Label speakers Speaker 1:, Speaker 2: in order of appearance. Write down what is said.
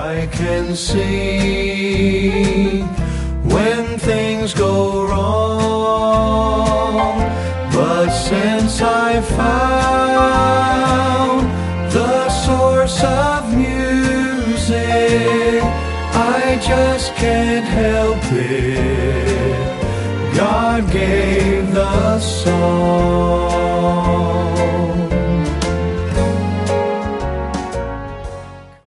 Speaker 1: I can see when things go wrong, but since I found the source of music, I just can't help it. God gave the song.